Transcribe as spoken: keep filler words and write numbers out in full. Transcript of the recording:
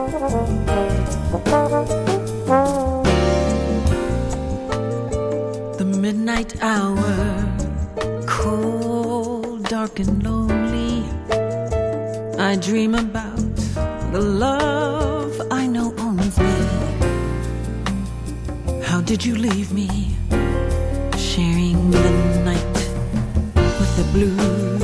The midnight hour, cold, dark and lonely, I dream about the love I know owns me. How did you leave me, sharing the night with the blues?